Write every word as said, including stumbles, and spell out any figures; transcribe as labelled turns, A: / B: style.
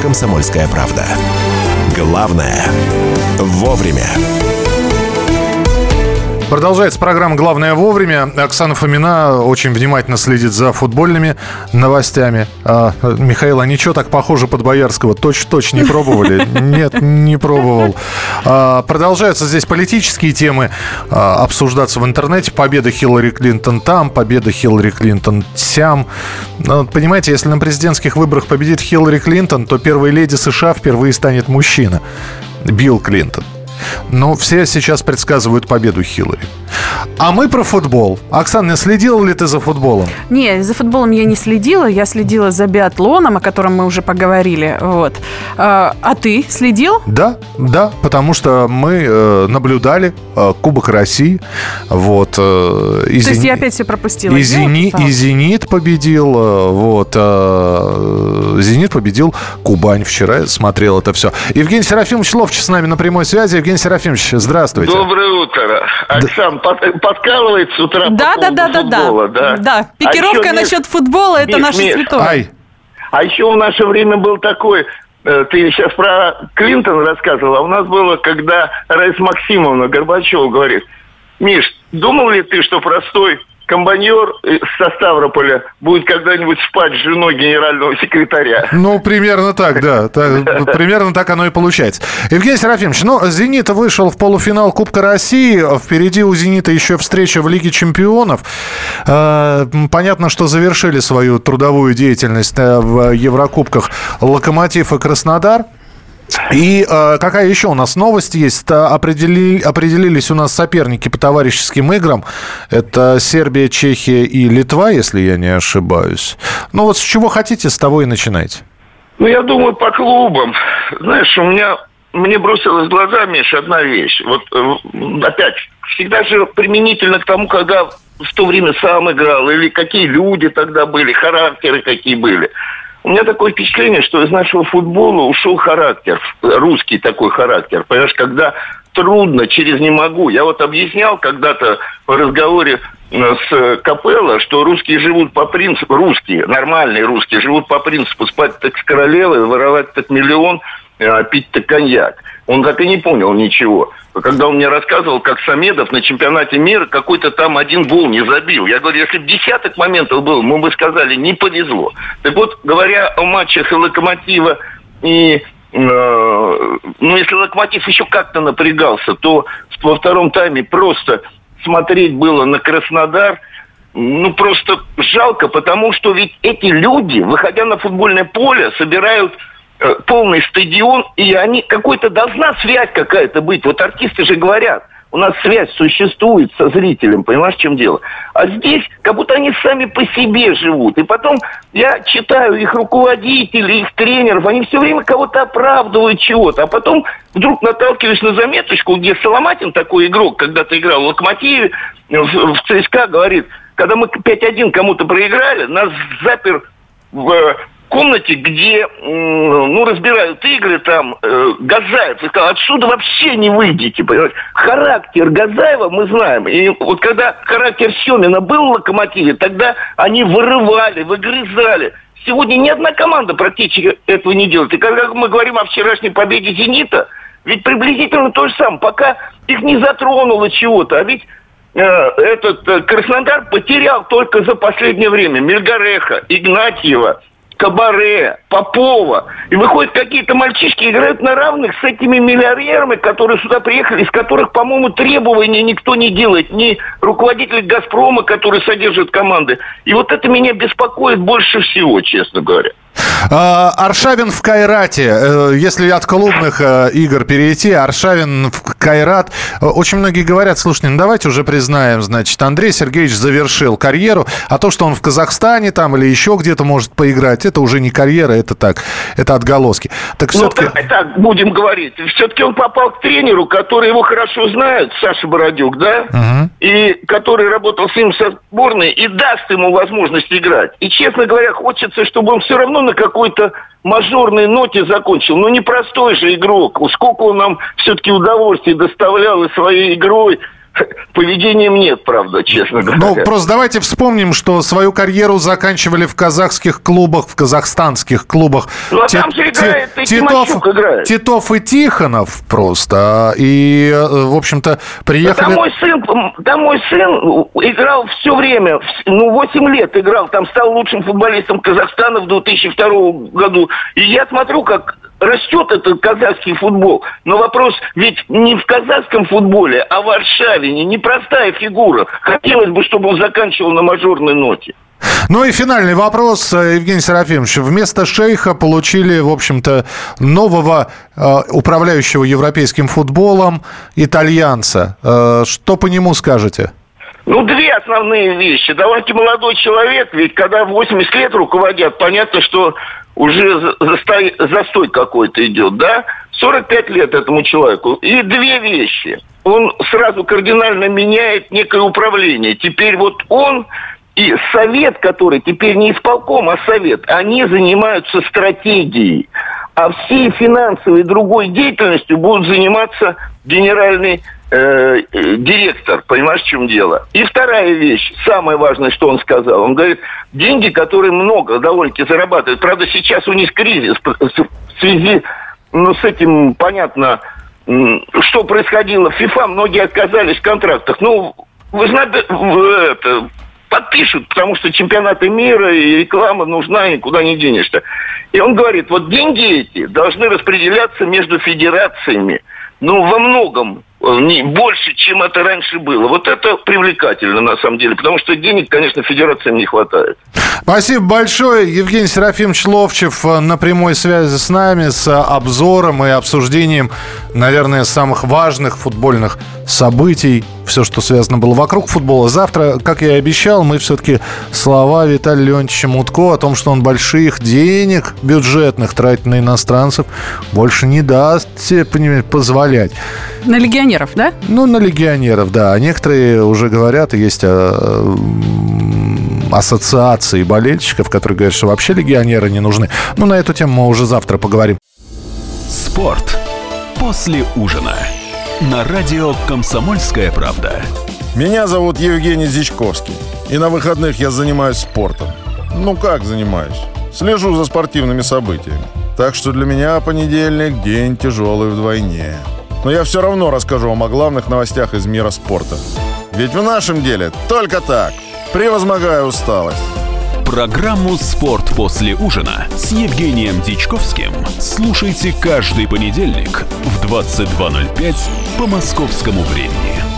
A: «Комсомольская правда». Главное – вовремя.
B: Продолжается программа «Главное вовремя». Оксана Фомина очень внимательно следит за футбольными новостями. А, Михаил, а ничего так похоже Подбоярского? Точь-в-точь не пробовали? Нет, не пробовал. А, продолжаются здесь политические темы а, обсуждаться в интернете. Победа Хиллари Клинтон там, победа Хиллари Клинтон сям. Но, понимаете, если на президентских выборах победит Хиллари Клинтон, то первой леди США впервые станет мужчина. Билл Клинтон. Но все сейчас предсказывают победу Хиллари. А мы про футбол. Оксана, следила ли ты за футболом?
C: Не, за футболом я не следила. Я следила за биатлоном, о котором мы уже поговорили. Вот. А, а ты следил?
B: Да, да, потому что мы э, наблюдали э, Кубок России. Вот, э, и
C: То
B: Зени...
C: есть я опять все пропустила.
B: И, Зени... и «Зенит» победил. Э, вот, э, «Зенит» победил Кубань. Вчера я смотрел это все. Евгений Серафимович Ловчев с нами на прямой связи. Евгений Серафимович, здравствуйте.
D: Доброе утро. Оксан, да. под, подкалывает с утра
C: да,
D: по
C: да, да, да,
D: футбола,
C: да,
D: да?
C: Да, пикировка
D: а
C: насчет футбола – это
D: Миш,
C: наше
D: Миш,
C: святое.
B: Ай.
D: А еще в наше время был такой, ты сейчас про Клинтон рассказывал, а у нас было, когда Раиса Максимовна Горбачева говорит: Миш, думал ли ты, что простой комбайнер со Ставрополя будет когда-нибудь спать с женой генерального секретаря?
B: Ну, примерно так, да. Так, примерно так оно и получается. Евгений Серафимович, ну, «Зенит» вышел в полуфинал Кубка России. Впереди у «Зенита» еще встреча в Лиге чемпионов. Понятно, что завершили свою трудовую деятельность в Еврокубках «Локомотив» и «Краснодар». И э, какая еще у нас новость есть? Определи, определились у нас соперники по товарищеским играм. Это Сербия, Чехия и Литва, если я не ошибаюсь. Ну вот с чего хотите, с того и начинайте.
D: Ну, я думаю, по клубам. Знаешь, у меня... Мне бросилась в глаза, Миш, одна вещь. Вот опять, всегда же применительно к тому, когда в то время сам играл, или какие люди тогда были, характеры какие были. У меня такое впечатление, что из нашего футбола ушел характер, русский такой характер. Понимаешь, когда трудно, через «не могу». Я вот объяснял когда-то в разговоре с Капелло, что русские живут по принципу, русские, нормальные русские, живут по принципу спать так с королевой, воровать так миллион, пить так коньяк. Он так и не понял ничего. Когда он мне рассказывал, как Самедов на чемпионате мира какой-то там один гол не забил. Я говорю, если бы десяток моментов было, мы бы сказали, не повезло. Так вот, говоря о матчах и «Локомотива», и, э, ну, если «Локомотив» еще как-то напрягался, то во втором тайме просто смотреть было на Краснодар, ну, просто жалко, потому что ведь эти люди, выходя на футбольное поле, собирают полный стадион, и они, какой-то должна связь какая-то быть. Вот артисты же говорят, у нас связь существует со зрителем, понимаешь, в чем дело? А здесь, как будто они сами по себе живут. И потом я читаю их руководителей, их тренеров, они все время кого-то оправдывают чего-то. А потом вдруг наталкиваюсь на заметочку, где Соломатин, такой игрок, когда-то играл в «Локомотиве», в, в ЦСКА, говорит, когда мы пять один кому-то проиграли, нас запер в комнате, где, ну, разбирают игры, там, э, Газаев, и сказал, отсюда вообще не выйдете, понимаете? Характер Газаева мы знаем. И вот когда характер Семина был в «Локомотиве», тогда они вырывали, выгрызали. Сегодня ни одна команда практически этого не делает. И когда мы говорим о вчерашней победе «Зенита», ведь приблизительно то же самое. Пока их не затронуло чего-то, а ведь э, этот э, Краснодар потерял только за последнее время Мельгареха, Игнатьева, Кабаре, Попова. И выходят какие-то мальчишки, играют на равных с этими миллионерами, которые сюда приехали, из которых, по-моему, требований никто не делает. Ни руководители «Газпрома», которые содержат команды. И вот это меня беспокоит больше всего, честно говоря.
B: Аршавин в Кайрате. Если от клубных игр перейти, Аршавин в Кайрат. Очень многие говорят, слушайте, ну давайте уже признаем, значит, Андрей Сергеевич завершил карьеру, а то, что он в Казахстане там или еще где-то может поиграть, это уже не карьера, это так, это отголоски. Так все-таки...
D: Ну, так, так будем говорить. Все-таки он попал к тренеру, который его хорошо знает, Саша Бородюк, да? Угу. И который работал с ним со сборной и даст ему возможность играть. И, честно говоря, хочется, чтобы он все равно на какой-то мажорной ноте закончил. Но непростой же игрок. Сколько он нам все-таки удовольствий доставлял и своей игрой. поведением нет, правда, честно говоря.
B: Ну, просто давайте вспомним, что свою карьеру заканчивали в казахских клубах, в казахстанских клубах.
D: Ну, а Т- там же играет и Тимощук играет.
B: Титов и Тихонов просто. И, в общем-то, приехали...
D: Там мой сын, там мой сын играл все время, ну, восемь лет играл, там стал лучшим футболистом Казахстана в две тысячи втором году. И я смотрю, как растет этот казахский футбол. Но вопрос ведь не в казахском футболе, а в Варшаве. Непростая фигура. Хотелось бы, чтобы он заканчивал на мажорной ноте.
B: Ну и финальный вопрос, Евгений Серафимович. Вместо шейха получили, в общем-то, нового э, управляющего европейским футболом итальянца. Э, что по нему скажете?
D: Ну, две основные вещи. Довольно молодой человек, ведь когда восемьдесят лет руководят, понятно, что уже застой, застой какой-то идет, да? сорок пять лет этому человеку. И две вещи. Он сразу кардинально меняет некое управление. Теперь вот он и совет, который теперь не исполком, а совет, они занимаются стратегией. А всей финансовой и другой деятельностью будут заниматься генеральный э, э, директор. Понимаешь, в чем дело? И вторая вещь, самое важное, что он сказал. Он говорит, деньги, которые много довольно-таки зарабатывают. Правда, сейчас у них кризис. В связи ну, с этим, понятно, что происходило в ФИФА. Многие отказались в контрактах. Ну, вы знаете, это... подпишут, потому что чемпионаты мира и реклама нужна, и никуда не денешься. И он говорит, вот деньги эти должны распределяться между федерациями, ну, во многом не больше, чем это раньше было. Вот это привлекательно, на самом деле, потому что денег, конечно, федерациям не хватает.
B: Спасибо большое. Евгений Серафимович Ловчев на прямой связи с нами, с обзором и обсуждением, наверное, самых важных футбольных событий, все, что связано было вокруг футбола. Завтра, как я и обещал, мы все-таки слова Виталия Леонтьевича Мутко о том, что он больших денег бюджетных тратит на иностранцев, больше не даст себе позволять.
C: На легионеров, да?
B: Ну, на легионеров, да. А некоторые уже говорят, есть а, ассоциации болельщиков, которые говорят, что вообще легионеры не нужны. Ну, на эту тему мы уже завтра поговорим.
A: Спорт после ужина. На радио «Комсомольская правда».
E: Меня зовут Евгений Зичковский. И на выходных я занимаюсь спортом. Ну как занимаюсь? Слежу за спортивными событиями. Так что для меня понедельник – день тяжелый вдвойне. Но я все равно расскажу вам о главных новостях из мира спорта. Ведь в нашем деле только так, превозмогая усталость.
A: Программу «Спорт после ужина» с Евгением Дичковским слушайте каждый понедельник в двадцать два ноль пять по московскому времени.